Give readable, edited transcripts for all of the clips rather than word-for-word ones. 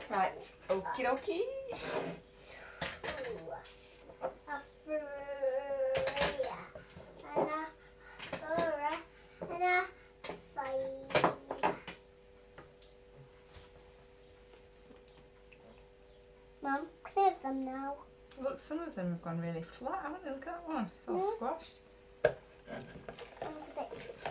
Right, okie dokie. Mum, clear them now. Look, some of them have gone really flat, haven't they? Look at that one. It's all Yeah. squashed. That was a bit.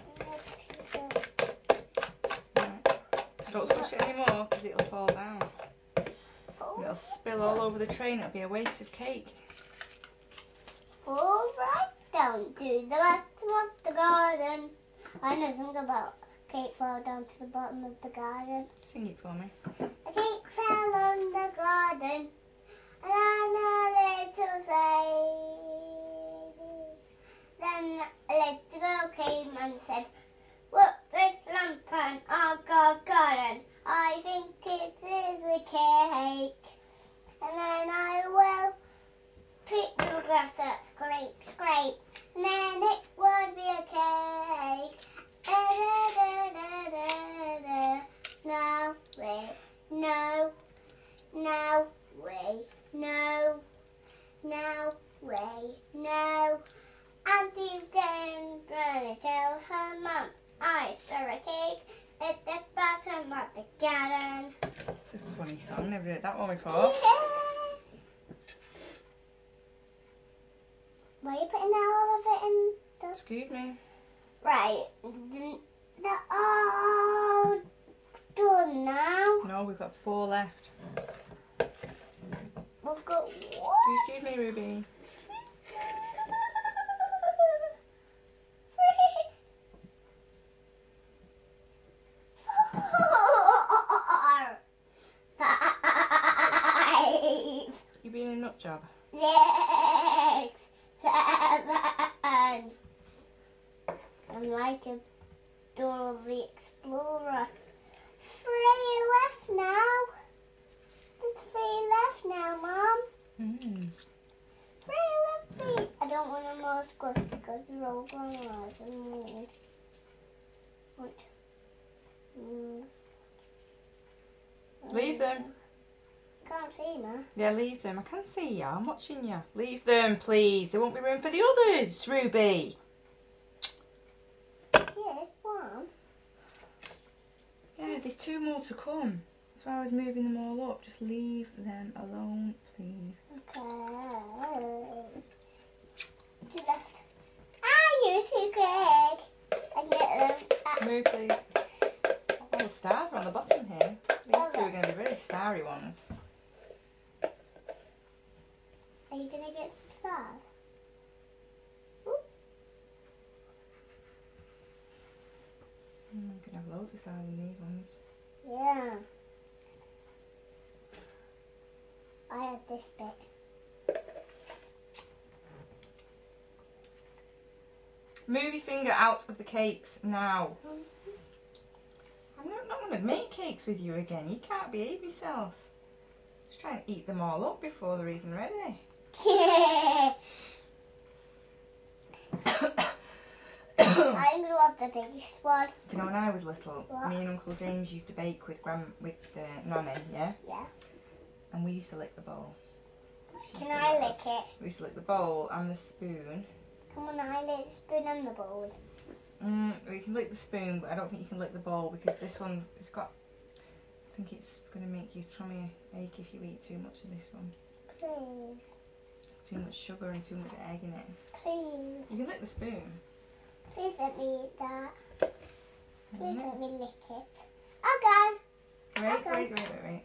Right. Don't squash it anymore because it'll fall down. It'll spill all over the tray and it'll be a waste of cake. Fall right down to the bottom of the garden. I know something about cake fall down to the bottom of the garden. Sing it for me. A cake fell on the garden, and I little say. Then a little girl came and said, "Look, this lamp on our garden. I think it is a cake." And then I will pick the grass up, scrape, scrape, and then it would be a cake. Now we know, now we know, now we know. Auntie's going to tell her mum, I saw a cake at the bottom of the garden. It's a funny song, never heard that one before. Why are you putting all of it in the... Excuse me. Right, they're all done now. No, we've got 4 left. We've got Do you one. excuse me, Ruby? Five, You being a nut job? 6, 7. I'm like a Dora the Explorer. 3 left now. There's 3 left now, Mum. 3 left. I don't want them all squished because they're all grown nice and weird. What? Leave them. Can't see me. Yeah, leave them. I can see you. I'm watching you. Leave them, please. There won't be room for the others, Ruby. Yes, one. Yeah, there's 2 more to come. That's why I was moving them all up. Just leave them alone, please. Okay. 2 left. Ah, you too quick. I can get them. Move, please. All the stars are on the bottom here. These 2 are going to be really starry ones. Are you gonna get some stars? You can have loads of stars in these ones. Yeah. I had this bit. Move your finger out of the cakes now. I'm not going to make cakes with you again. You can't behave yourself. Just try and eat them all up before they're even ready. I'm gonna have the biggest one. Do you know when I was little, What? me and Uncle James used to bake with Nanny, yeah? Yeah. And we used to lick the bowl. She Can used to I let lick us. it? We used to lick the bowl and the spoon. Come on, I lick the spoon and the bowl. You can lick the spoon, but I don't think you can lick the bowl because this one has got... I think it's going to make your tummy ache if you eat too much of this one. Please. Too much sugar and too much egg in it. Please. You can lick the spoon. Please let me eat that. Please Mhm. let me lick it. Okay. Wait.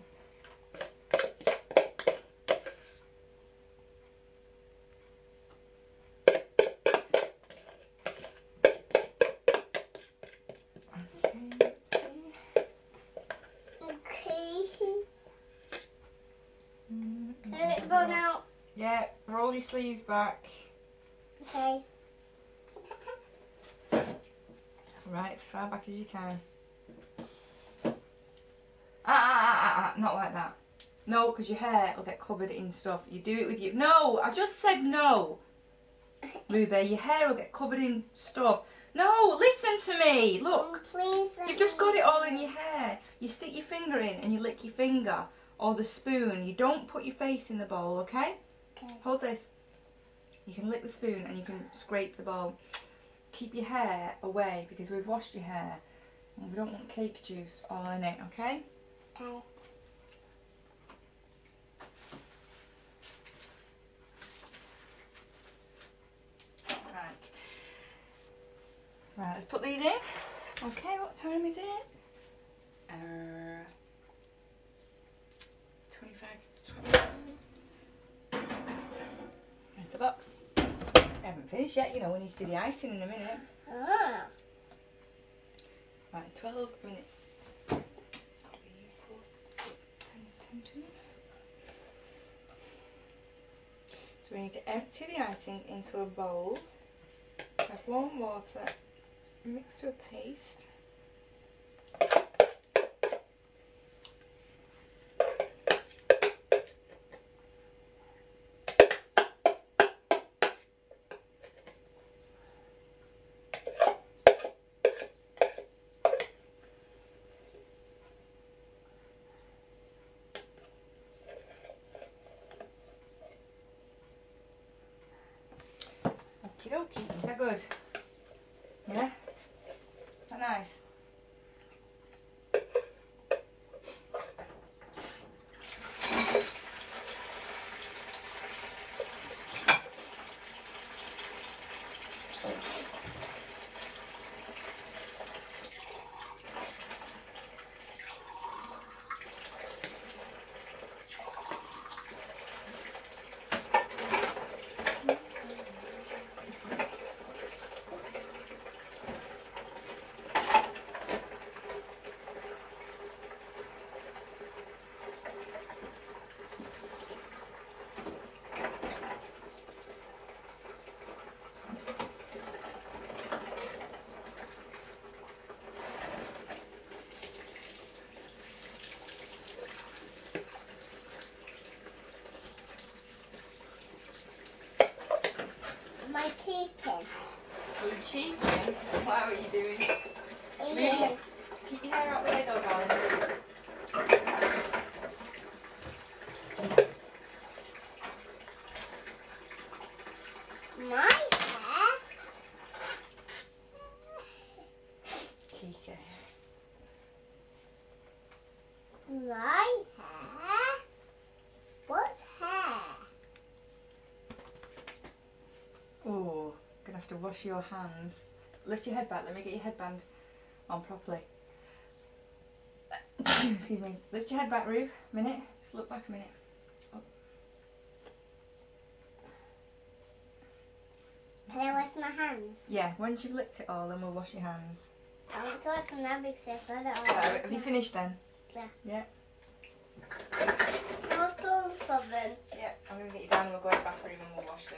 Okay. Let it run out. Yeah, roll your sleeves back. Okay. Right, as far back as you can. Not like that. No, because your hair will get covered in stuff. You do it with your... No, I just said no. Ruby, your hair will get covered in stuff. No, listen to me. Look, Please let you've just me got it all in your hair. You stick your finger in and you lick your finger. or the spoon. You don't put your face in the bowl, okay? Okay. Hold this. You can lick the spoon and you can scrape the bowl. Keep your hair away because we've washed your hair and we don't want cake juice all in it, okay? Okay. Right, let's put these in. Okay, what time is it? 25 to 20. There's the box. I haven't finished yet, you know, we need to do the icing in a minute. Ah. Right, 12 minutes. 10 to. So we need to empty the icing into a bowl. Have warm water mixed to a paste. Okie dokie, is that good? Yeah? Is that nice? Am I cheating? Are you cheating? What are you doing? Eating. Keep your hair out the way though, darling. My hair? Cheeky. My hair? What's hair? Oh, gonna have to wash your hands. Lift your head back, let me get your headband on properly. Excuse me. Lift your head back, Rube. Minute. Just look back a minute. Up. Can I wash my hands? Yeah, once you've licked it all, then we'll wash your hands. I want to wash them now because I don't Right, have you finished then? Yeah. Yeah. I'll pull from them. Yeah, I'm going to get you down and we'll go in the bathroom and we'll wash them.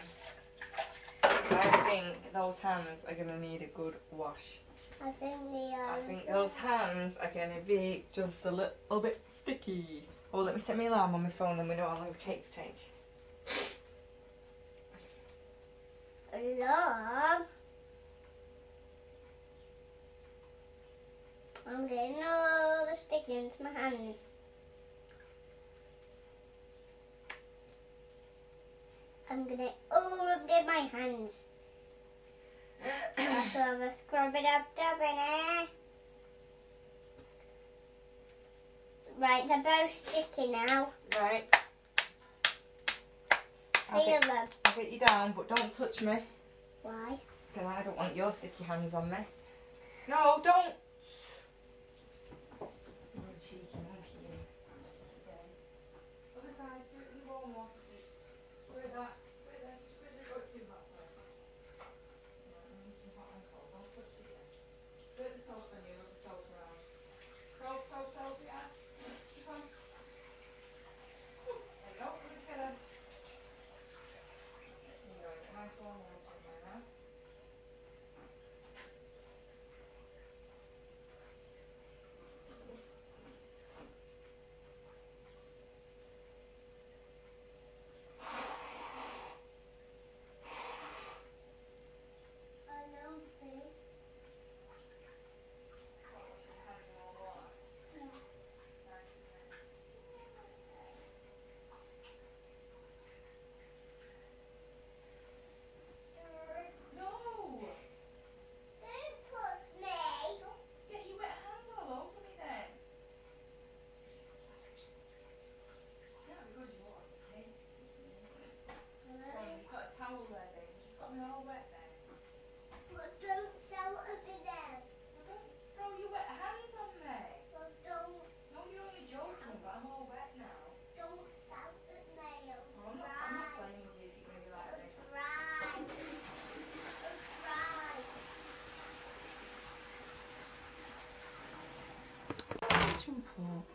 I think those hands are going to need a good wash. I think they are. I think those hands are going to be just a little bit sticky. Oh, let me set my alarm on my phone, then we know how long the cakes take. Alarm. I'm getting all the sticky into my hands. I'm gonna all rub in my hands. So I'm gonna scrub it up, in there. Right, they're both sticky now. Right. Feel them. I'll get you down, but don't touch me. Why? Because I don't want your sticky hands on me. No, don't! You're a cheeky monkey, you. Other side, do it in the warm water. Square that. Square that. Square that. Oh, it's too hot. Sorry. Right, I'm using hot and cold. Don't touch it yet. Square the salt on you, rub the salt around. Salt, yeah. Keep on. There you go, put it together. There you go, nice warm water in there now. jump up.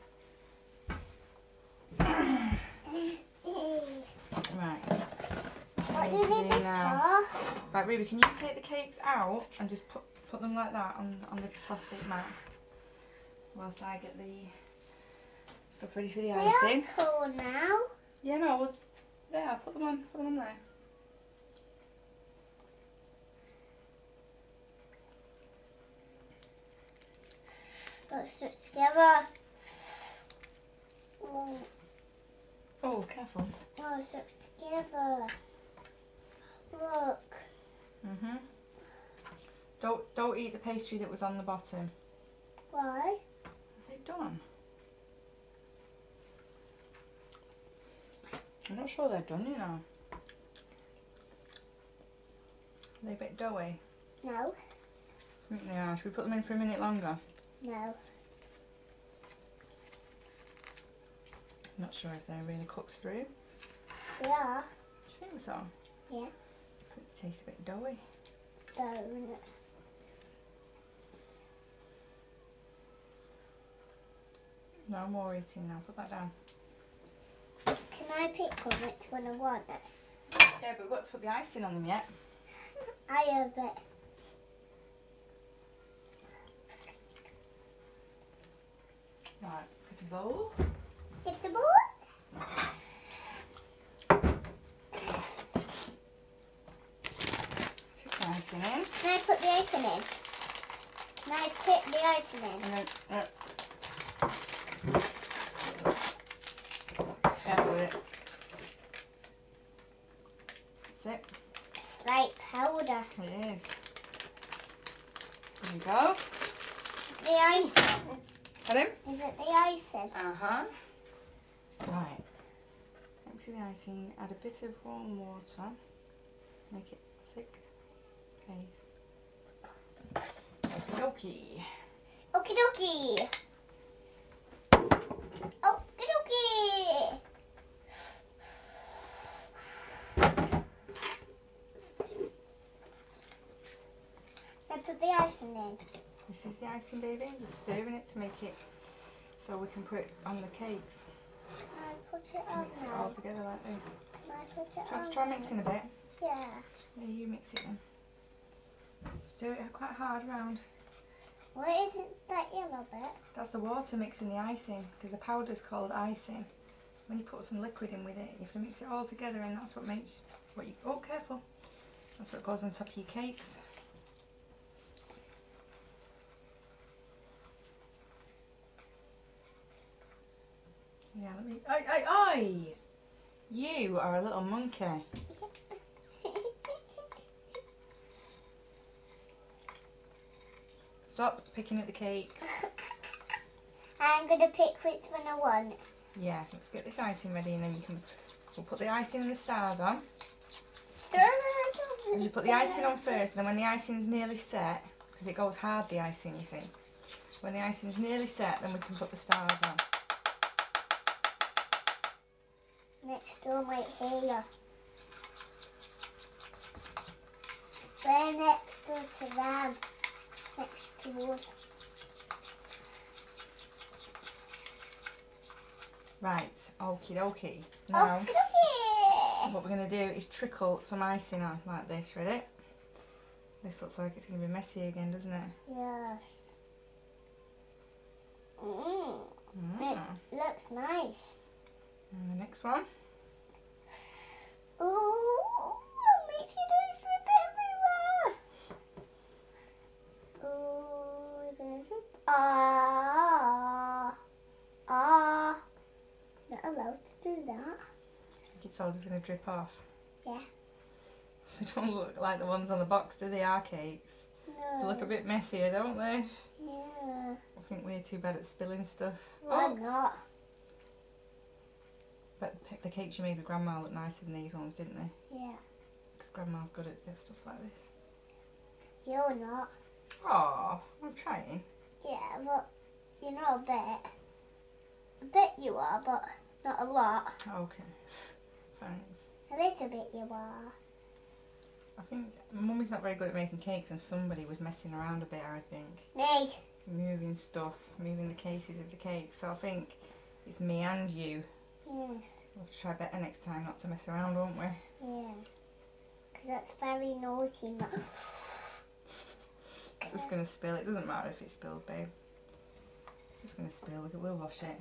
Right. What do you need this for? Right, Ruby, can you take the cakes out and just put them like that on the plastic mat whilst I get the stuff ready for the They icing? are cool now. Yeah, no, well, there, put them on there. Let's sit together. Oh, Oh, careful. let's sit together. Look. Mhm. Don't eat the pastry that was on the bottom. Why? Are they done? I'm not sure they're done, you know. Are they a bit doughy? No. I think they are. Should we put them in for a minute longer? No. I'm not sure if they're really cooked through. They are. Do you think so? Yeah. I think they taste a bit doughy. Don't. No more eating now. Put that down. Can I pick on it when I want it? Yeah, but we've got to put the icing on them yet. I have it. Right, get a bowl. Get the board. Tip the icing in. Can I put the icing in? Can I tip the icing in? And then, careful with it. That's it. It's like powder. It is. There you go. The icing. Pardon? Is it the icing? Uh-huh. Right. Empty the icing, add a bit of warm water, make it thick paste. Okie dokie. Okie dokie. Okie dokie. I put the icing in. This is the icing, baby. I'm just stirring it to make it so we can put it on the cakes. Can I put it on Mix it all now? together like this. Can I put it Do you want on to try now? mixing a bit? Yeah. Yeah, you mix it then. Stir it quite hard round. What isn't that yellow bit? That's the water mixing the icing, because the powder's called icing. When you put some liquid in with it, you have to mix it all together, and that's what makes what you. Oh, careful! That's what goes on top of your cakes. Yeah, let me. Oi! You are a little monkey. Stop picking at the cakes. I'm going to pick which one I want. Yeah, let's get this icing ready, and then we'll put the icing and the stars on. You put the icing on first, and then when the icing's nearly set, because it goes hard, the icing, you see. When the icing's nearly set, then we can put the stars on. Next one right here. We're next door to them. Next to us. Right, okie dokie. Now, Okay. what we're going to do is trickle some icing on, like this, ready? This looks like it's going to be messy again, doesn't it? Yes. Mm. It looks nice. And the next one. Ooh, it makes you do slip everywhere. Ooh, there's a... Not allowed to do that. I think it's all just going to drip off. Yeah. They don't look like the ones on the box, do they, our cakes? They No. look a bit messier, don't they? Yeah. I think we're too bad at spilling stuff. Why Oops. not? But the cakes you made with Grandma look nicer than these ones, didn't they? Yeah. Because Grandma's good at stuff like this. You're not. Oh, I'm trying. Yeah, but you're not a bit. A bit you are, but not a lot. Okay, thanks. A little bit you are. I think Mummy's not very good at making cakes, and somebody was messing around a bit, I think. Me. moving stuff, moving the cases of the cake. So I think it's me and you. Yes. We'll try better next time not to mess around, won't we? Yeah. Because that's very naughty. It's just going to spill. It doesn't matter if it spills, babe. It's just going to spill. We'll wash it.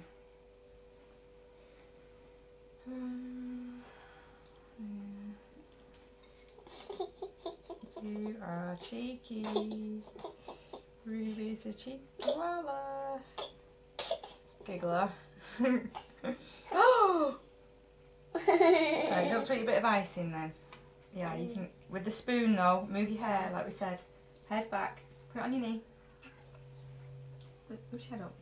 You are cheeky. Ruby's a cheeky koala. Giggler. Oh! Right, just put a bit of ice in then. Yeah, you can, with the spoon though, move your hair like we said. Head back, put it on your knee. Push your head up.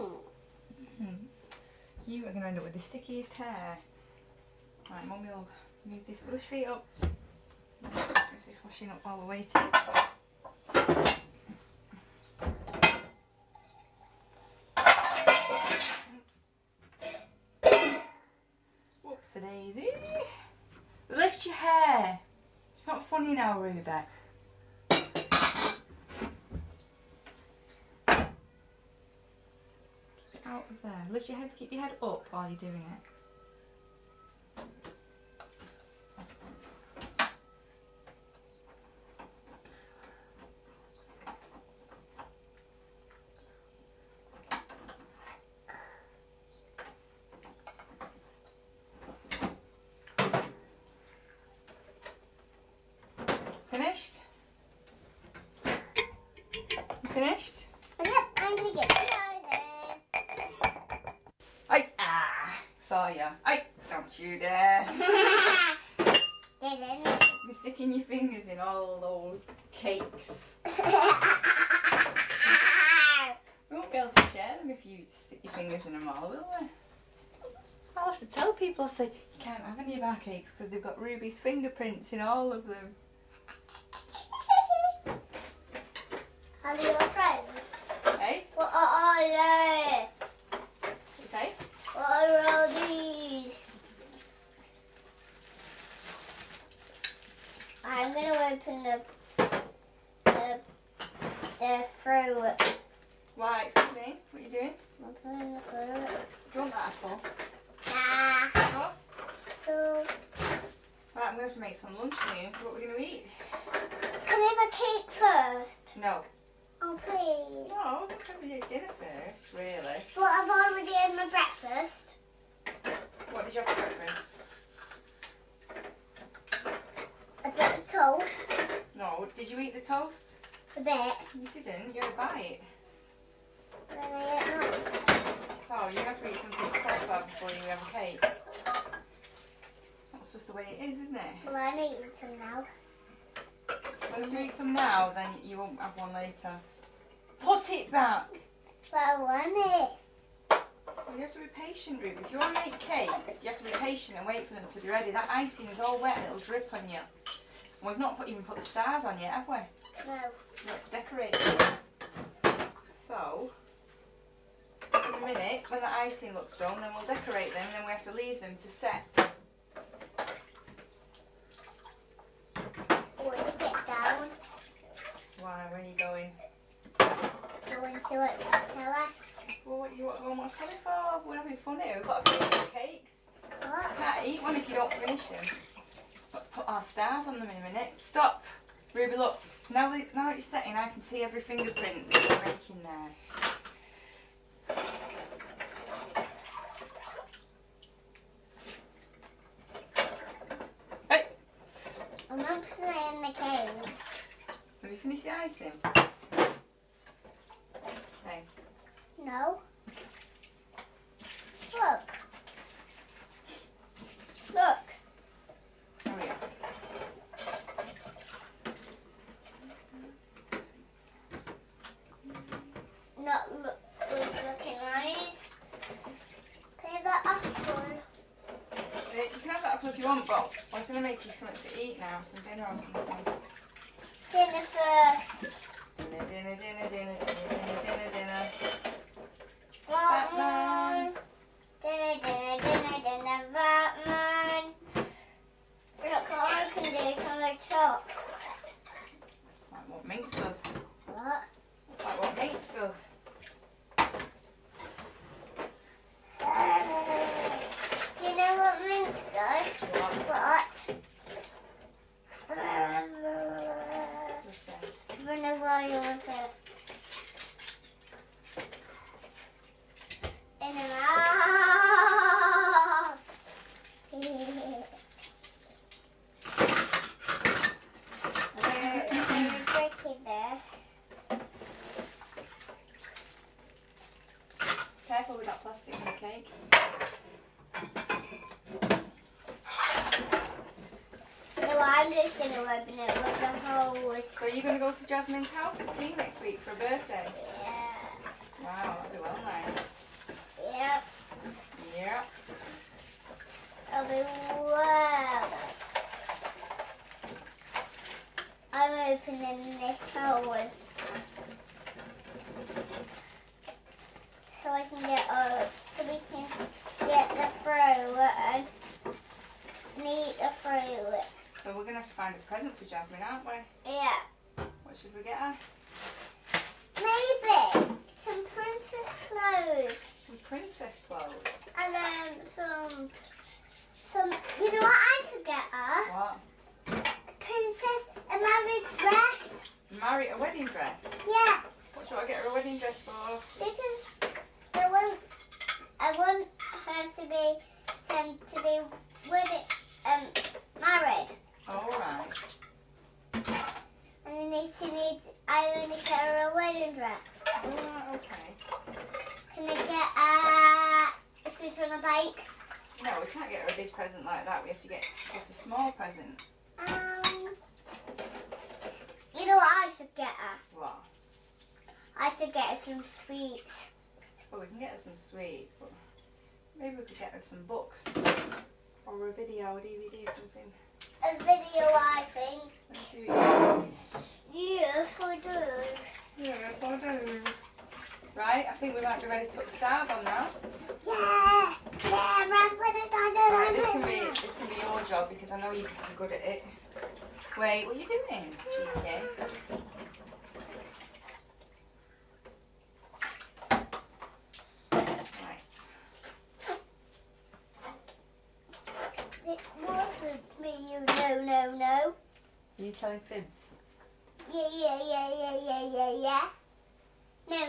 You are going to end up with the stickiest hair. Right, Mummy will move this, push your feet up. Move this washing up while we're waiting. Whoops-a-daisy. Lift your hair. It's not funny now, Ruby. Get out of there. Lift your head, keep your head up while you're doing it. Finished? You finished? Yep, I'm going to get started. Saw ya. Don't you dare. Didn't. You're sticking your fingers in all those cakes. We won't be able to share them if you stick your fingers in them all, will we? I'll have to tell people, I say, you can't have any of our cakes because they've got Ruby's fingerprints in all of them. Are they your friends? Hey? What are they? What you say? What are all these? I'm going to open the fruit. Why, excuse me, what are you doing? Open the fruit. Do you want that apple? Nah. What? So, Right, I'm going to have to make some lunch soon, so what are we going to eat? can I have a cake first? No. Oh, please. No, let's have your dinner first, really. But I've already had my breakfast. What did you have for breakfast? A bit of toast. No, did you eat the toast? A bit. You didn't, you had a bite. Then I ate none. So, you have to eat something proper before you have a cake. That's just the way it is, isn't it? Well, I'm eating some now. Well, if you eat some now, then you won't have one later. Put it back! But I want it. Well, you have to be patient, Ruby. If you want to make cakes, you have to be patient and wait for them to be ready. That icing is all wet and it'll drip on you. And we've not even put the stars on yet, have we? No. Let's decorate them. So, in a minute, when the icing looks done, then we'll decorate them and then we have to leave them to set. When you get down, Why, where are you going? go into it. Tell her. Well, what you want to go and watch telly for? We're having fun here. We've got to finish the cakes. What? You can't eat one if you don't finish them. But put our stars on them in a minute. Stop. Ruby, look. Now that you're setting, I can see every fingerprint that you're making there. Hey! I'm not playing the game. Have you finished the icing? Okay. No. Look. Look. Oh yeah. Not look good looking eyes. Can I have that apple? You can have that apple if you want, but I'm going to make you something to eat now. Some dinner or something. Dinner first. Dinner, dinner, dinner, dinner, dinner, dinner, dinner. Batman. Dinner, dinner, dinner, dinner, Batman. Look what I can do from the top. Like what Minx does. What? It's like what Minx does. What? But I'm gonna go with it. In and out. I'm breaking this. Careful with that plastic in the cake. No, I'm just gonna open it with the hose. So you're going to go to Jasmine's house for tea next week for a birthday? Yeah. Wow, that'd be well nice. Yep. Yeah. It'll be well. I'm opening this hole so I can get so we can get the fruit and eat the fruit. So we're going to have to find a present for Jasmine, aren't we? Yeah. What should we get her? Maybe some princess clothes Some princess clothes. and some. You know what I should get her? What? Princess a married dress. Marry a wedding dress. Yeah. What should I get her a wedding dress for? Because I want her to be married, Alright. and then I only get her a wedding dress. Alright, okay. Can I get a scooter on a bike? No, we can't get her a big present like that. We have to get just a small present. You know what I should get her? What? I should get her some sweets. Well, we can get her some sweets, but maybe we could get her some books or a video, or DVD or something. A video, I think. Let's do it. Yes, I do. Yeah, I do. Right, I think we might be ready to put the stars on now. Yeah, I'm putting the stars on. Right, this can be your job because I know you're good at it. Wait, what are you doing, cheeky? Right. It wasn't me, you no. Are you telling fibs? Yeah. No.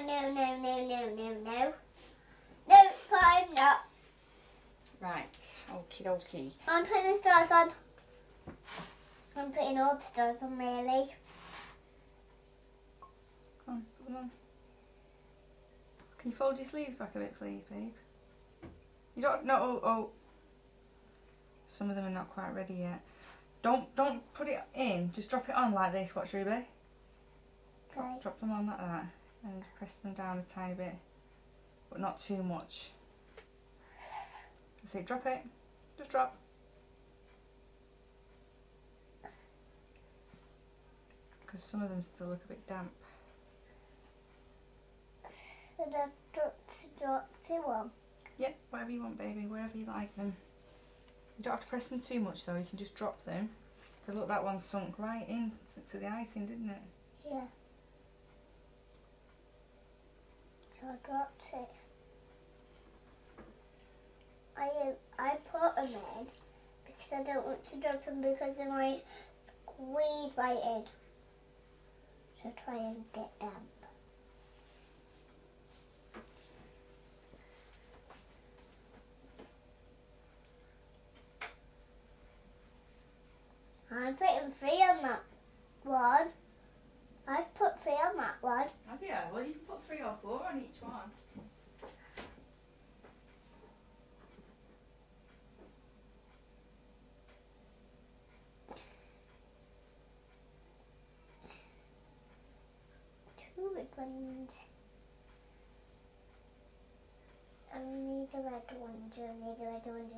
No, I'm not. Right, okie dokie. I'm putting the stars on. I'm putting all the stars on, really. Come on. Can you fold your sleeves back a bit, please, babe? You don't. No. Oh. Some of them are not quite ready yet. Don't put it in. Just drop it on like this. Watch, Ruby. Okay. Drop them on like that, and press them down a tiny bit, but not too much. That's it. Drop it. Just drop. Because some of them still look a bit damp. Should I drop two on? Yeah, whatever you want, baby. Wherever you like them. You don't have to press them too much though. You can just drop them. Because look, that one sunk right in to the icing, didn't it? Yeah. So I dropped it. I put them in because I don't want to drop them because they might squeeze right in. So try and get damp. I'm putting 3 on that one. I've put 3 on that one. Have you? Well, you can put 3 or 4 on each one. Two red ones. I need a red one. I need a red one.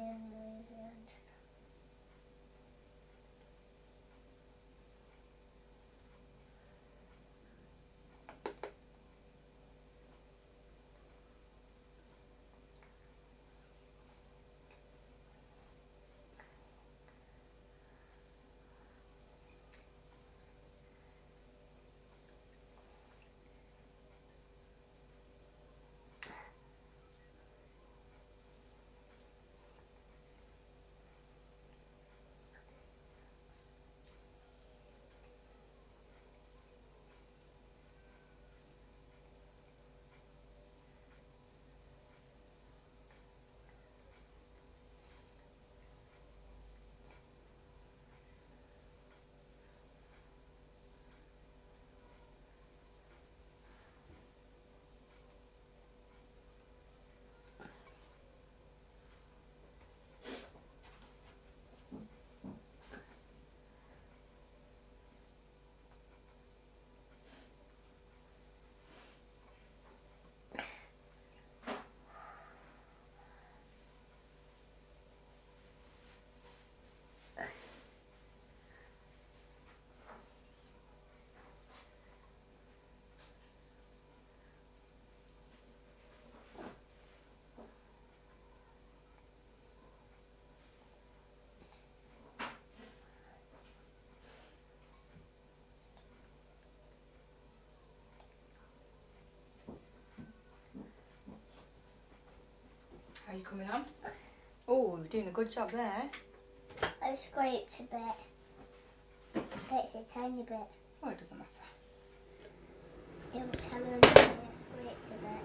How are you coming on? Oh, you're doing a good job there. I scraped a bit. It's a tiny bit. Oh, it doesn't matter. Don't tell them that I scraped a bit.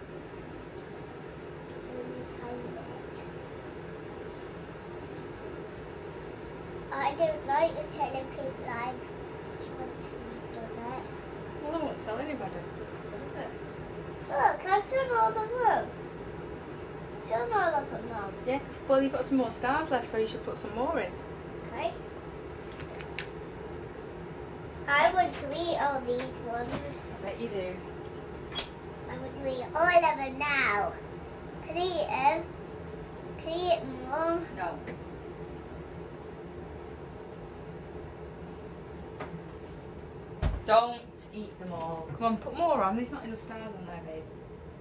Only a tiny bit. I don't like the telling people I've done it. Well, I won't tell anybody. It doesn't matter, does it? Look, I've done all of them. I've done all of them, Mum. Yeah, well, you've got some more stars left, so you should put some more in. Okay. I want to eat all these ones. I bet you do. I want to eat all of them now. Can I eat them? Can I eat them all? No. Don't eat them all. Come on, put more on. There's not enough stars on there, babe.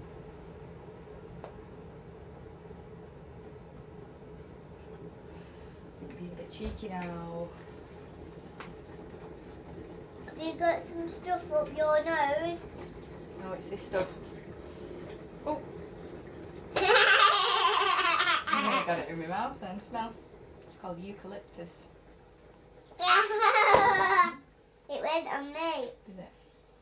You're being a bit cheeky now. Have you got some stuff up your nose? No, it's this stuff. Oh, I got it in my mouth then. Smell. It's called eucalyptus. It went on me. Is it?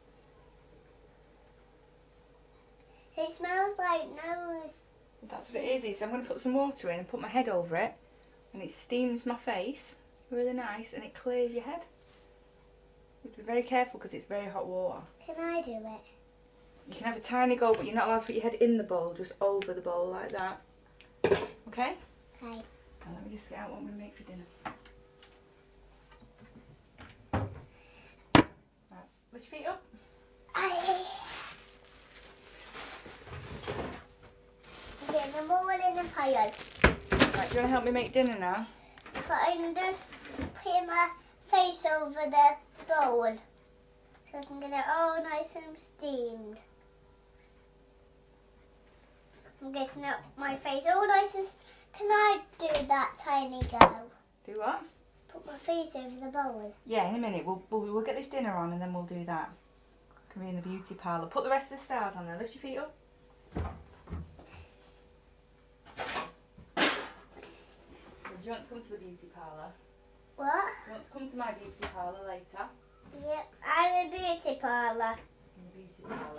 It smells like nose. That's what it is. I'm going to put some water in and put my head over it, and it steams my face. Really nice, and it clears your head. You have to be very careful because it's very hot water. Can I do it? You can have a tiny go, but you're not allowed to put your head in the bowl, just over the bowl like that. Okay? Okay. Now let me just get out what I'm going to make for dinner. Right, lift your feet up. I'm getting them all in a pile. Right, do you want to help me make dinner now? But I'm just putting my face over the bowl so I can get it all nice and steamed. I'm getting up my face all nice and... Can I do that tiny go? Do what? Put my face over the bowl. Yeah, in a minute. We'll get this dinner on and then we'll do that. Can be in the beauty parlour. Put the rest of the stars on there. Lift your feet up. So do you want to come to the beauty parlour? What? Do you want to come to my beauty parlour later? Yeah, I'm a beauty parlour. In the beauty parlour.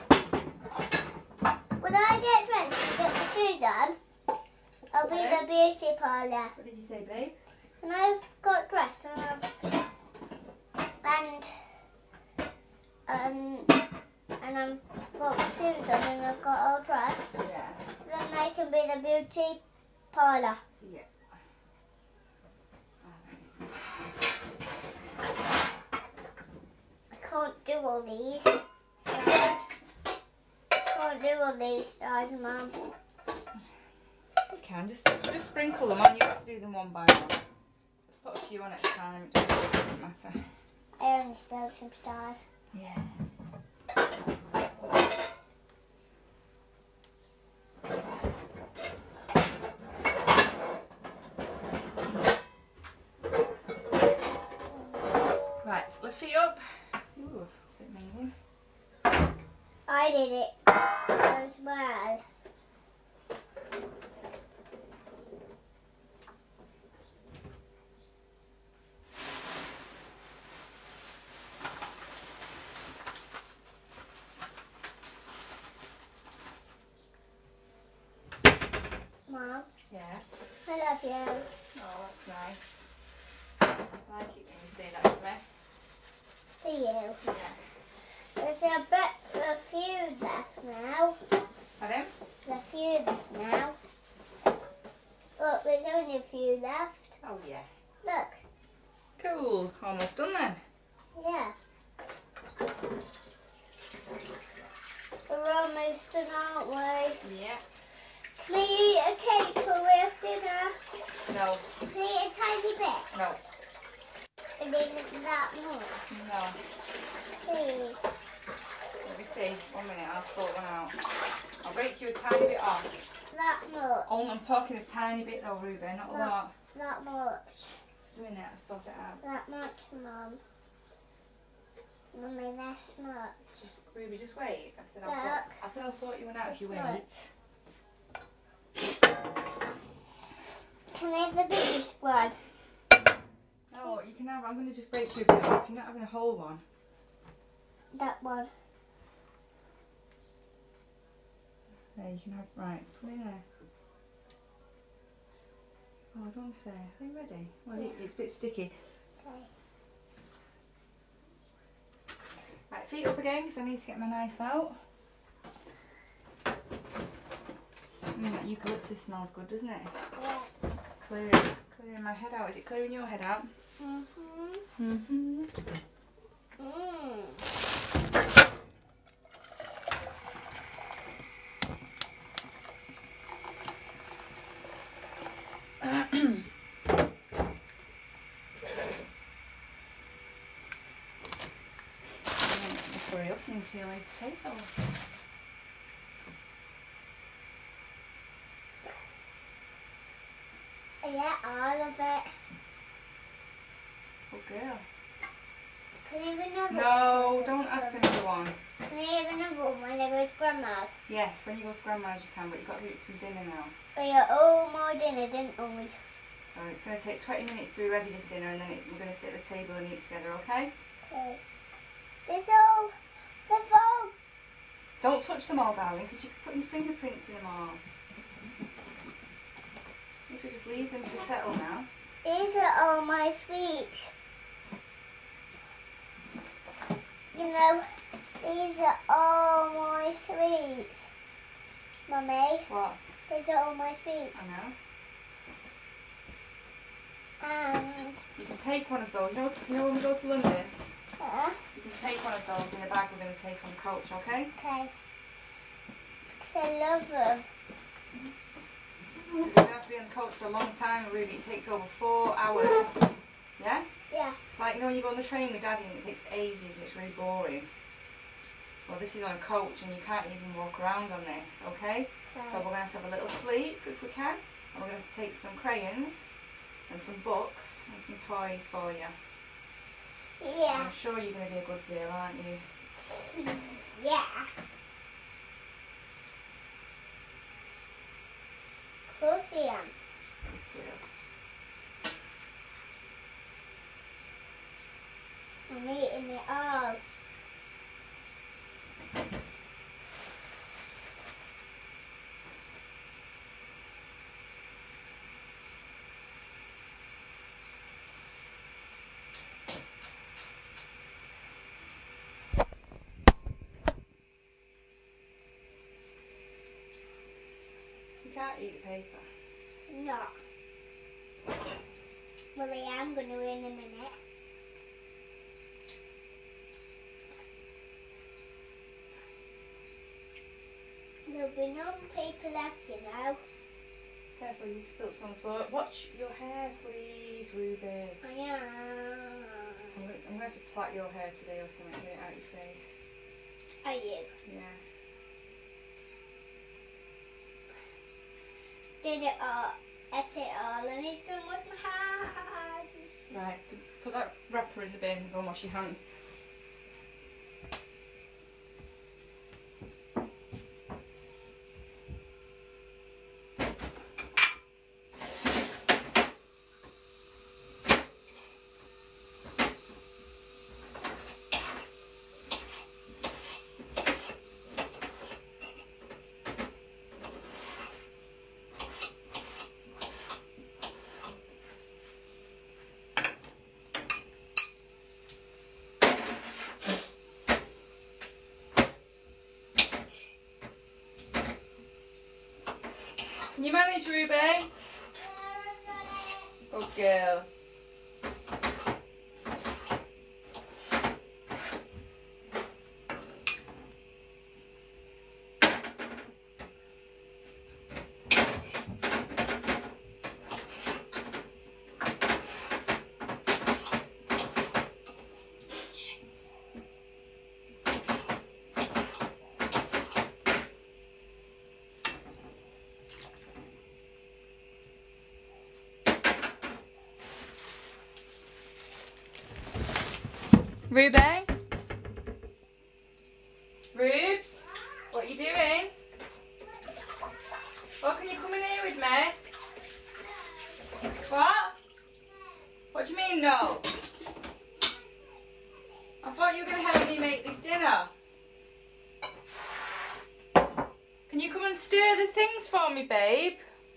When I get dressed and get my shoes on, I'll be in the beauty parlour. What did you say, babe? When I've got dressed and I've got my shoes on and I've got all dressed, Yeah. then I can be in the beauty parlour. Yeah. I can't do all these stars. Can't do all these stars, Mum. You can. Just sprinkle them on. You have to do them one by one. Just put a few on at a time. It doesn't matter. I only spilled some stars. Yeah. Right, lift feet up. Ooh, it's a bit mean. I did it as well. Mom, Yeah. I love you. Oh, that's nice. I like it when you say that to me. For you. Yeah. There's a few left now. Pardon? There's a few left now. Look, there's only a few left. Oh, yeah. Look. Cool. Almost done then. Yeah. We're almost done, aren't we? Yeah. Can I eat a cake for we have dinner? No. Can I eat a tiny bit? No. I didn't that much. No. Please. Let me see. 1 minute. I'll sort one out. I'll break you a tiny bit off. That much. Oh, I'm talking a tiny bit though, Ruben. Not a lot. That much. Just doing it. I'll sort it out. That much, Mum. Mummy, that's much. Just, Ruby, just wait. I said Look. I'll sort you one out if you Just wait. look. Can I have the biggest one? No, you can have. I'm going to just break you a bit off. You're not having a whole one. That one. There, you can have. Right, put it in there. Oh, I don't say. Are you ready? Well, Yeah. it's a bit sticky. Okay. Right, feet up again because I need to get my knife out. That eucalyptus smells good, doesn't it? Yeah. It's clearing my head out. Is it clearing your head out? Mhm. Mm. Hurry up and peel my potato. Yeah, all of it. Good girl. Can I have another No, one? don't ask another one. Can I have another one when I go to Grandma's? Yes, when you go to Grandma's you can, but you've got to eat some dinner now. We ate all my dinner, didn't we? So it's going to take 20 minutes to be ready this dinner, and then we're going to sit at the table and eat together, okay? Okay. There's all the phone. Don't touch them all, darling, because you're putting fingerprints in them all. You should just leave them to settle now. These are all my sweets. You know, these are all my sweets. Mummy, What? these are all my sweets. I know. And, You can take one of those. You know when we go to London? you can take one of those in the bag we're going to take on the coach, okay? okay. 'Cause I love them. We're going to have to be on the coach for a long time, Ruby. It takes over 4 hours. Yeah? Yeah. It's like, you know, when you go on the train with Daddy and it takes ages and it's really boring. Well, this is on a coach and you can't even walk around on this, okay? So we're going to have a little sleep if we can. And we're going to take some crayons and some books and some toys for you. Yeah. I'm sure you're going to be a good girl, aren't you? Yeah. Of course I am. Good girl. I'm eating it all. You can't eat the paper. No. Well, I am going to in a minute. There'll be no paper left, you know. Careful, you spilled some on the floor. Watch your hair, please, Ruby. I am. I'm going to have to plait your hair today or something, get it out your face. Are you? Yeah. Did it all. Ate it all, and he's done with my hands. Right, put that wrapper in the bin and go and wash your hands. Can you manage, Ruby? Good girl. Ruby? Rubes? What are you doing? Oh, can you come in here? What do you mean no? I thought you were going to help me make this dinner. Can you come and stir the things for me, babe?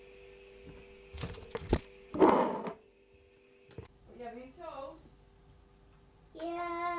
You having toast? Yeah.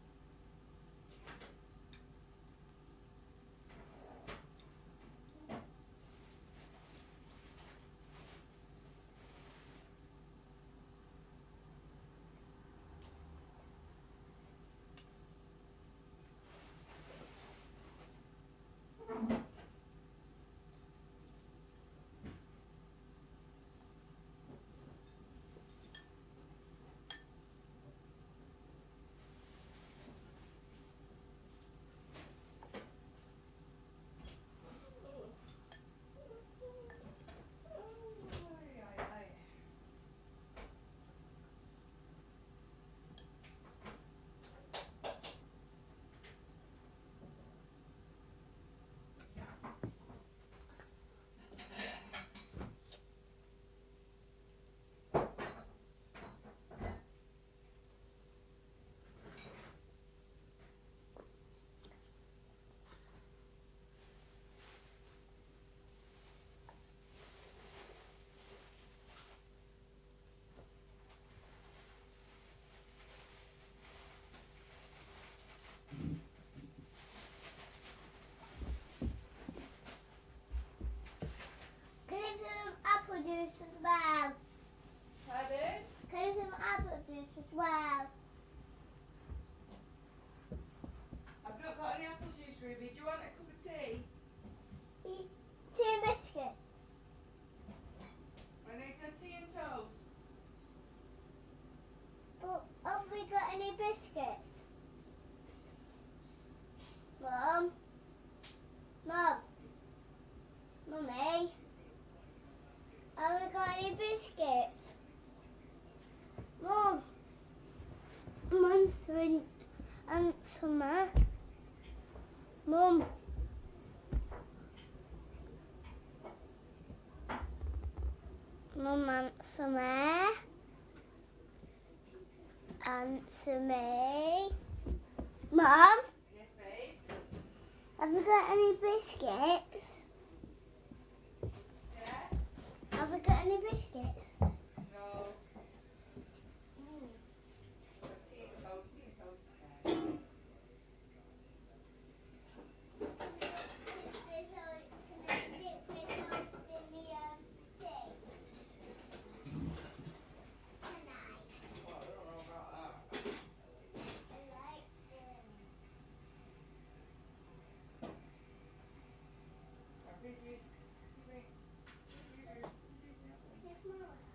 Can I have some apple juice as well? Pardon? Can I have some apple juice as well? I've not got any apple juice, Ruby. Do you want a cup of tea? Eat 2 biscuits. I need the tea and toast. But have we got any biscuits? Mum? Mum? Mummy? Have we got any biscuits? Mum? Answer me. Mum? Mum, answer me. Answer me. Mum? Yes, babe? Have you got any biscuits? Yeah? Have we got any biscuits? No. Got tea and toast. Tea and toast is there. Well, I don't know about that. I think excuse me. Excuse me.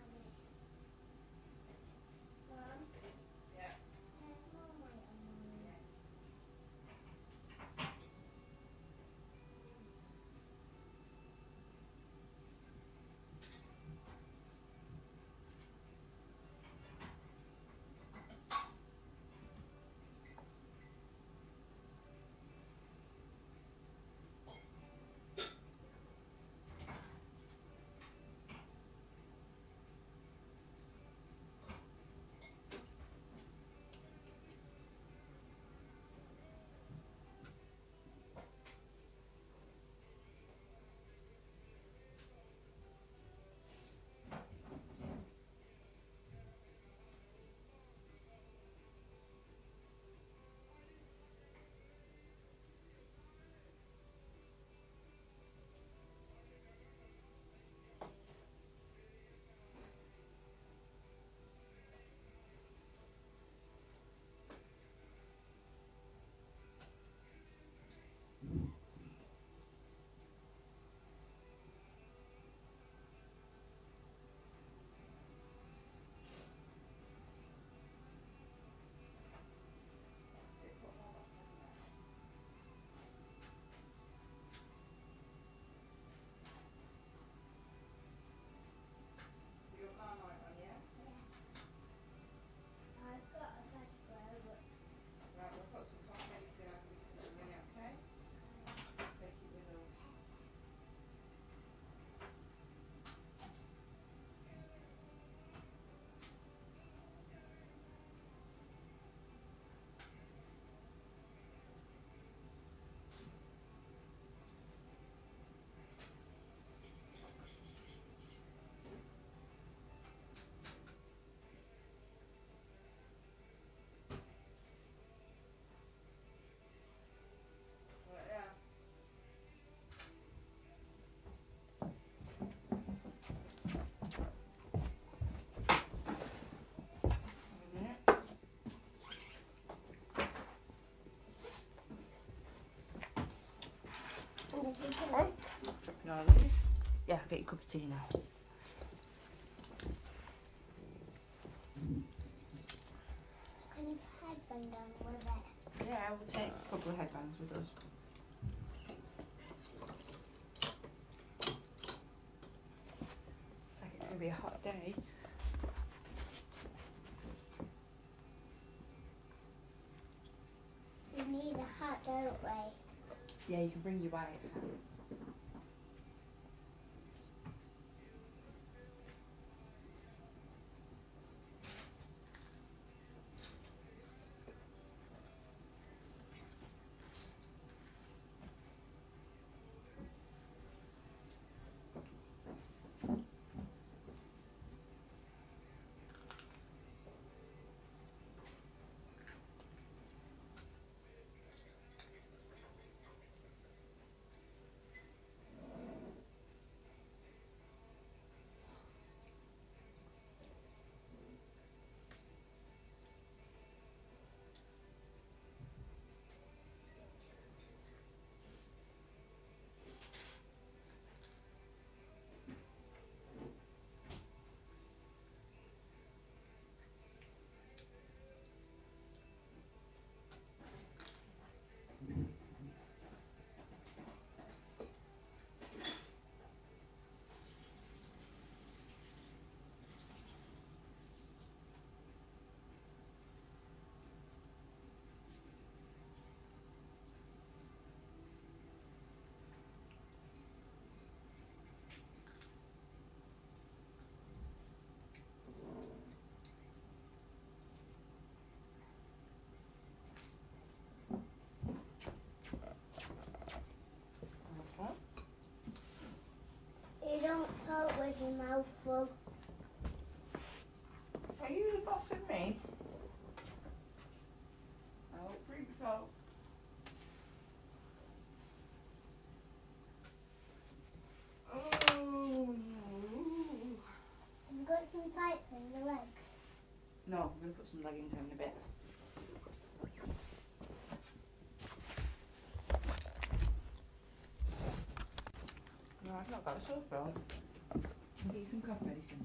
get your cup of tea now. Can you put headband on with it? Yeah, we'll take a couple of headbands with us. Looks like it's going to be a hot day. We need a hat, don't we? Yeah, you can bring your white. You don't talk with your mouth full. Are you the boss of me? I don't think so. Oh. Have you got some tights on your legs? No, I'm going to put some leggings on in a bit. No, I've not got a sore throat. I'll get some cough medicine.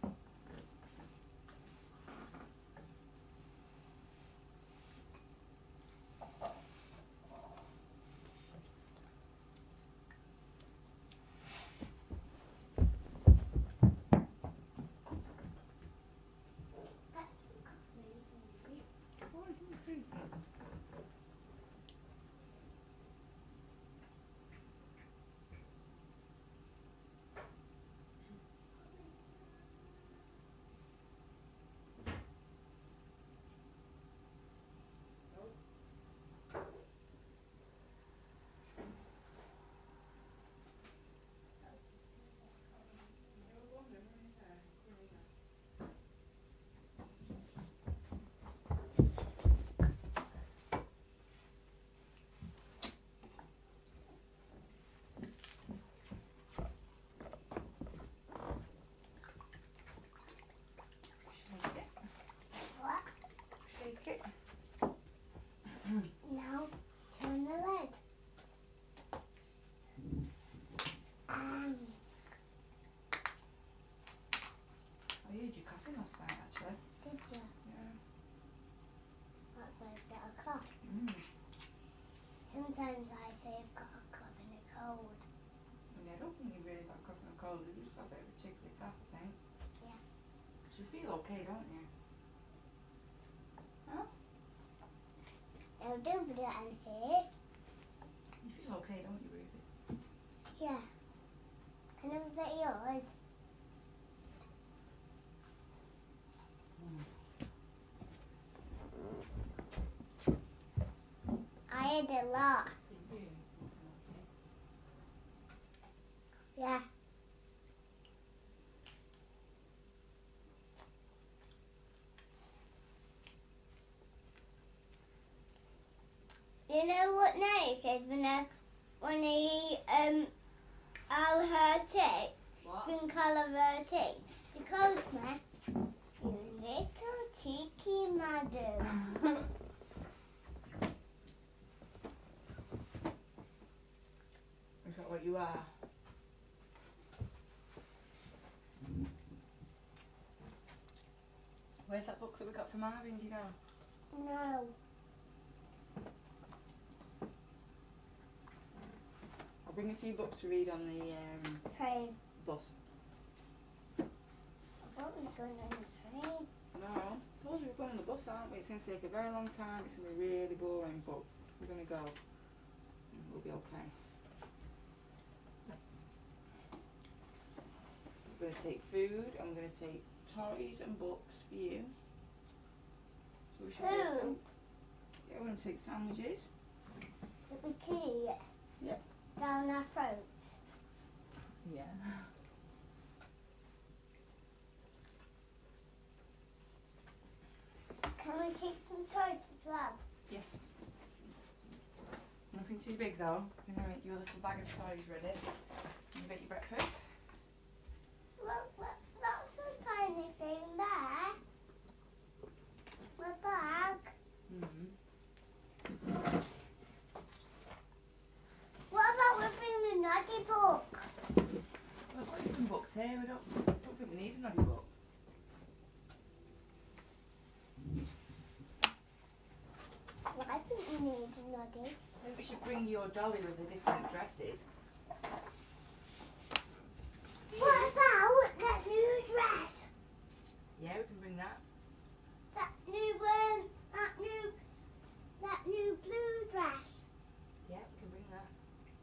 What? Shake it. Now, turn the lid. I heard you coughing last night, actually. Did you? Yeah. That's why I've got a cough. Sometimes I say I've got a cough and a cold. And I don't think you really got a cough and a cold. You just got a bit of a tickly cough, I think. Yeah. But you feel okay, don't you? Huh? I'll do that in here. You feel okay, don't you, Ruby? Yeah. Can I have a bit of yours? I had a lot. Yeah. You know what night it is when I I'll hurt it. What? Green colour hurt. She calls me, you little cheeky madam. Is that what you are? Where's that book that we got from Marvin, do you know? No. I'll bring a few books to read on the Train. bus. I thought we were going on the train. No, I told you we're going on the bus, aren't we? It's going to take a very long time. It's going to be really boring, but we're going to go. And we'll be okay. I'm going to take food. I'm going to take toys and books for you. So we should be okay. Food? Yeah, we're going to take sandwiches. With the key. Yep. Down our throats. Yeah. Can we take some toys as well? Yes. Nothing too big though. I'm going to make your little bag of toys ready. You make your breakfast. Look, that's a tiny thing there. My bag. Mm-hmm. What about whipping the nutty book? Well, I've got some books here. I don't think we need another book. Well, I think we need a nutty. I think we should bring your dolly with the different dresses. What about that new dress? Yeah, we can bring that. That new blue dress. Yeah, we can bring that.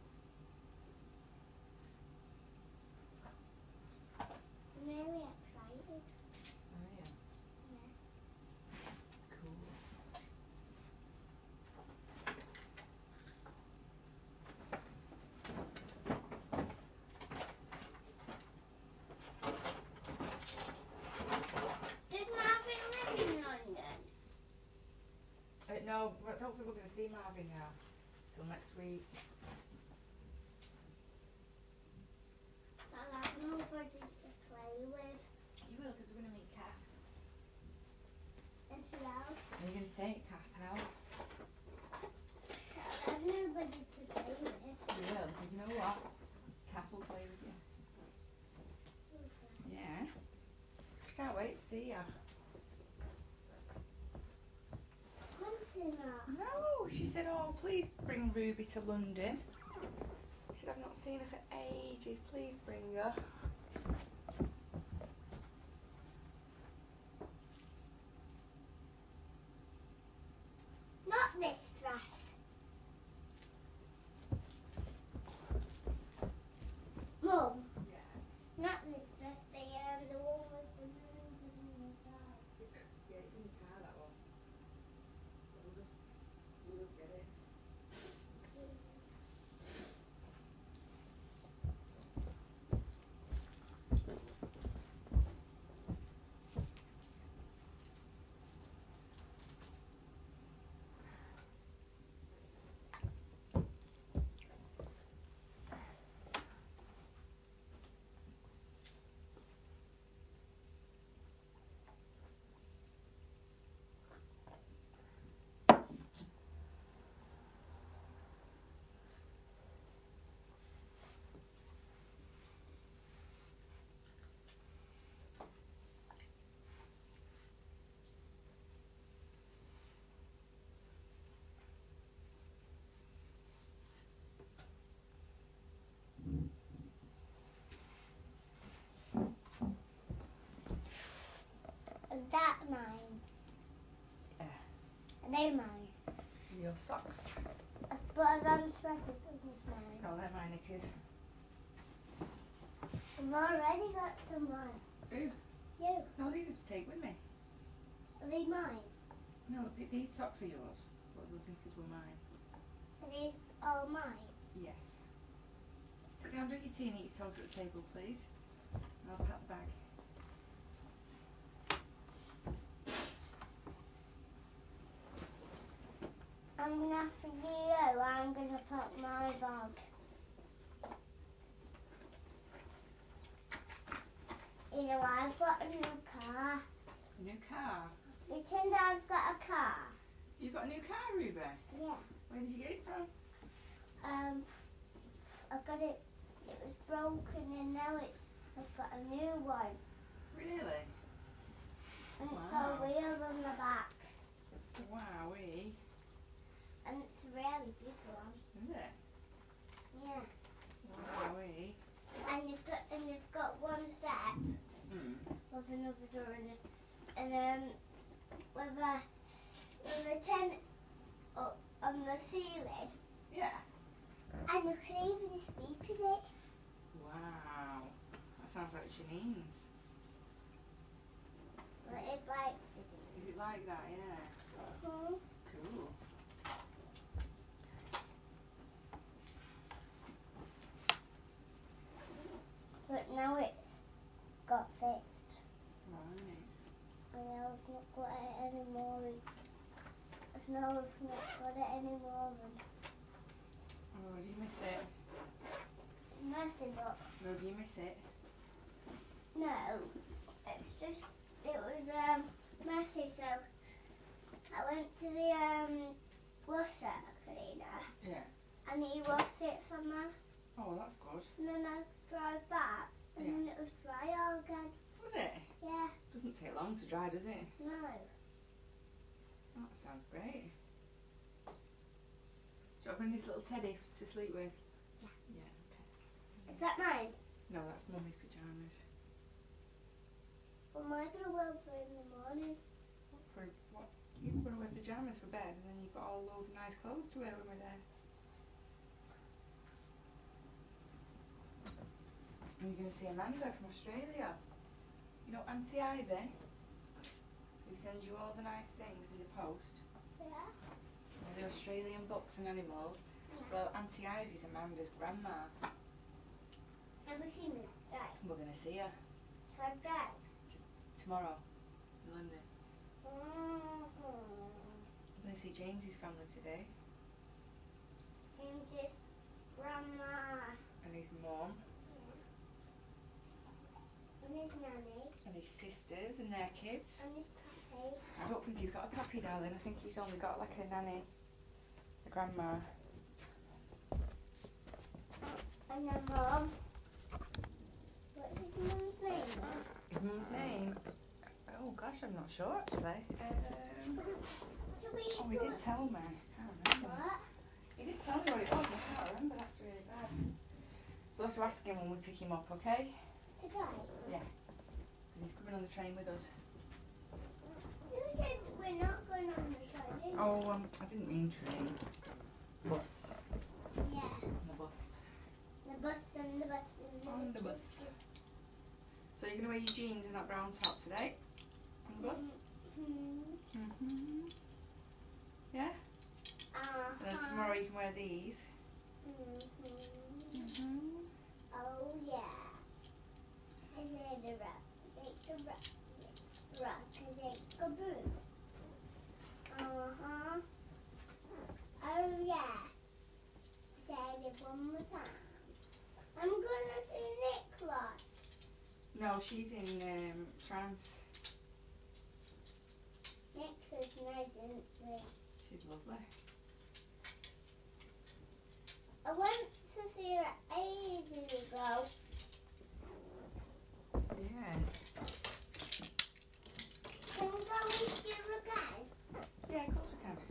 I'm really excited. Oh yeah. Yeah. Cool. Does Marvin live in London? No, I don't think we're going to see Marvin now till next week. I'll have nobody to play with. You will, because we're going to meet Kath. As well. And you're going to stay at Kath's house. I'll have nobody to play with. You will, because you know what? Kath will play with you. Yeah. Can't wait to see you. No, she said, oh, please bring Ruby to London. She said, I've not seen her for ages. Please bring her. Not this dress. Mum, Yeah. not this dress. The one with the moons on the side. Yeah, it's in the car, that one. We'll just get it. Is that mine? Yeah. Are they mine? Your socks. But I got a sweater that was mine. Oh, they're my knickers. I've already got some on. Ooh. You. No, these are to take with me. Are they mine? No, these socks are yours. But those knickers were mine. Are they all mine? Yes. Sit down, drink your tea and eat your toast at the table, please. And I'll pack the bag. I'm going to have to do you. I'm going to put my bag. You know, I've got a new car. A new car? Pretend I've got a car. You've got a new car, Ruby? Yeah. Where did you get it from? I got it. It was broken and now I've got a new one. Really? And Wow. it's and with a tent up on the ceiling, Yeah. and you can even sleep in it. Wow. That sounds like Janine's. But it's like, Is it like that? Yeah. hmm. Cool. But now it's got fixed. Right. And now I've not got it anymore. Now I've not got it anymore. Oh, do you miss it? Messing up. No, do you miss it? No, it's just, it was messy, so I went to the washer cleaner Yeah. and he washed it for me, Oh, well, that's good. and then I drove back and Yeah. then it was dry all again. Was it? Yeah, Doesn't take long to dry, does it? no. Oh, that sounds great. Do you want to bring this little teddy to sleep with? Yeah. Yeah, okay. Is that mine? No, that's Mummy's pyjamas. What am I going to wear for in the morning? For what? You're going to wear pyjamas for bed and then you've got all those nice clothes to wear when we're there. And you're going to see Amanda from Australia. You know Auntie Ivy? Who sends you all the nice things in the post? Yeah. All the Australian books and animals. Well, Auntie Ivy's Amanda's grandma. Have you seen it? Right. We're going to see her So I drive. tomorrow in London. Mm-hmm. We're going to see James's family today. James's grandma And his mum. and his nanny And his sisters and their kids. and his puppy. I don't think he's got a puppy, darling. I think he's only got like a nanny, a grandma. And their mum. What's his mum's name? His mum's name? Oh gosh, I'm not sure actually. Should we Oh, he do did it? tell me. I can't remember. What? He did tell me what it was. I can't remember. That's really bad. We'll have to ask him when we pick him up, okay? Today? Yeah. And he's coming on the train with us. You said we're not going on the train, didn't you? Oh, I didn't mean train. Bus. Yeah. The bus. The bus and the bus and the On the bus. So you're going to wear your jeans and that brown top today? On the bus? Mm-hmm. Yeah? Uh-huh. And then tomorrow you can wear these. Mm-hmm. Oh, yeah. And then the rock. Take the rock. Rock and take the boot. Uh-huh. Oh, yeah. Say it one more time. I'm gonna see Nicola. No, she's in France. Nicola's nice, isn't she? She's lovely. I went to see her ages ago. Yeah. Can we go with you again? Yeah, of course we can.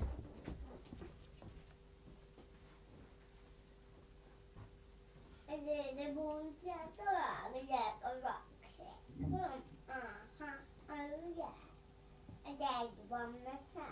And then the moon set around and get a rock shake. Uh-huh. Oh, yeah. And then one more time.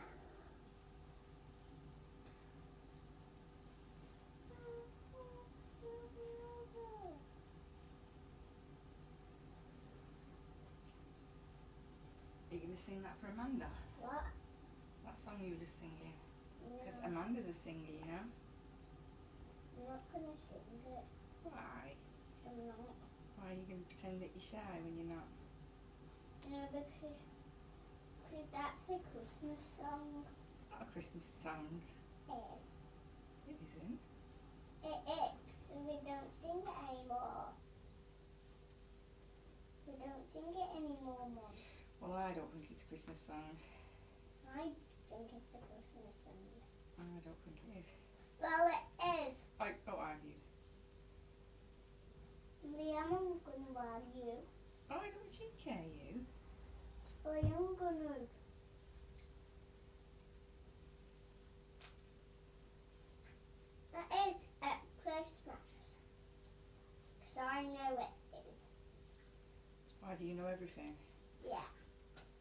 Are you going to sing that for Amanda? What? That song you were just singing. Because No, Amanda's a singer, you know? I'm not gonna sing it. Why? I'm not. Why are you going to pretend that you're shy when you're not? No, because that's a Christmas song. It's not a Christmas song. It is. It isn't. It is. So we don't sing it anymore. We don't sing it anymore, Mum. Well, I don't think it's a Christmas song. I think it's a Christmas song. I don't think it is. Well, it is. Oh, are you? Liam, I'm gonna argue. Oh, I don't cheeky, are you? I am gonna. That is at Christmas. Because I know it is. Why do you know everything? Yeah.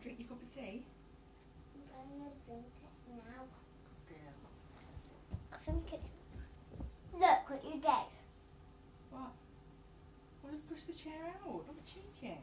drink your cup of tea? I'm going to drink it now. Good girl. I think it's... Look what you did. What? Well, push the chair out. Don't be cheeky.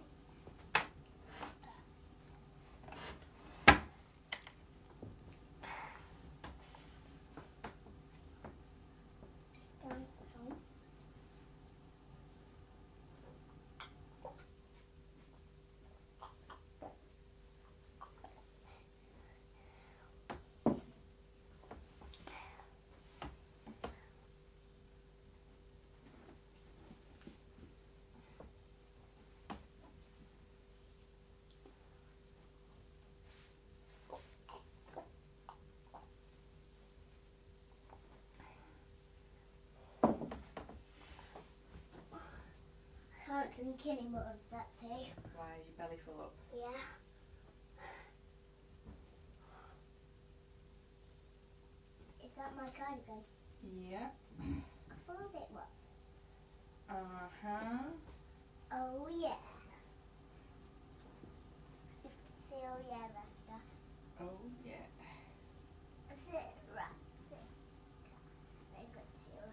I can't drink any more of that tea. Why is your belly full up? Yeah. Is that my cardigan? Yeah. I thought it was. Uh-huh. Oh yeah. You can say oh yeah after. Oh, yeah. That's it, right. That's it. Very good. See you.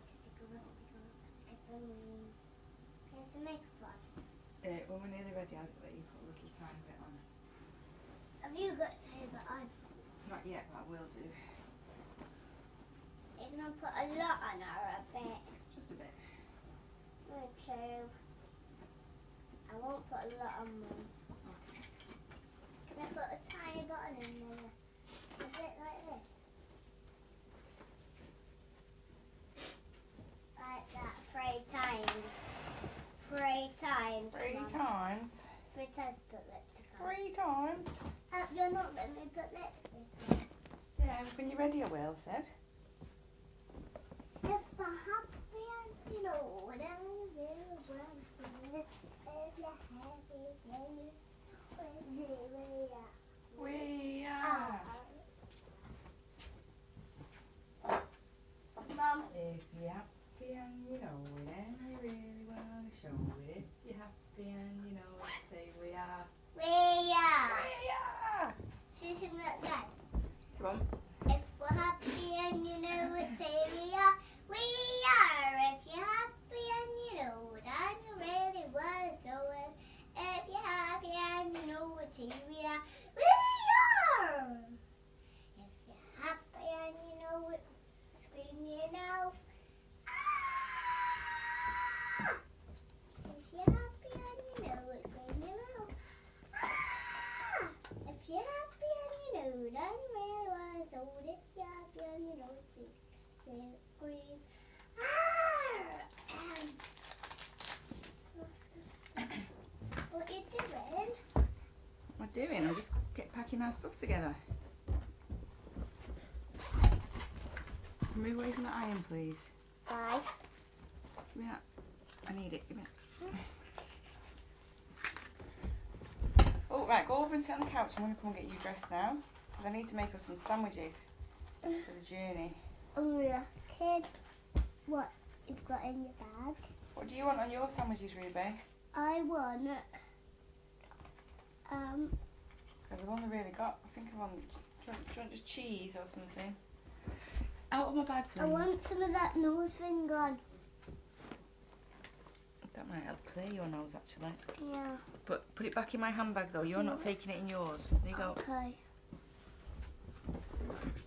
Here's some makeup on. When we're nearly ready, I'll let you put a little tiny bit on. Have you got to take it on? Not yet, but I will do. You're going to put a lot on or a bit? Just a bit. Me too. I won't put a lot on mine. Okay. Can I put a tiny bit on and then a bit like this? Like that, 3 times. 3 times. 3 Mum. times. 3 times put lipstick on. 3 times. You're not letting me put lipstick on. Yeah, when you're ready, I will, said. If I happy and you know what I really want to see. If you're happy, then We are. Mum, If you're happy and you know it, and you really want to show it. If you're happy and you know it, say we are. we are. We are. Sing that again. Come on. If we're happy and you know it, say we are. We are. If you're happy and you know it, and you really want to show it. If you're happy and you know it, say we are. We are. If you're happy and you know it, scream your mouth. Ah! If you're happy and you know it, scream your mouth. Ah! If you're happy and you know it, and you really want to show it. If you're happy and you know it, say scream. What you doing? What am I doing? I'm just packing our stuff together. Move away from the iron, please. Bye. Give me that. I need it. Give me that. Oh, right. Go over and sit on the couch. I'm going to come and get you dressed now. Because I need to make us some sandwiches for the journey. Kid, what you've got in your bag? What do you want on your sandwiches, Ruby? I want, Because I've only really got, I think I want, do you want just cheese or something? Out of my bag, please. I want some of that nose ring on. That might help clear your nose, actually. Yeah. But put it back in my handbag, though. You're not taking it in yours. There you go. Okay.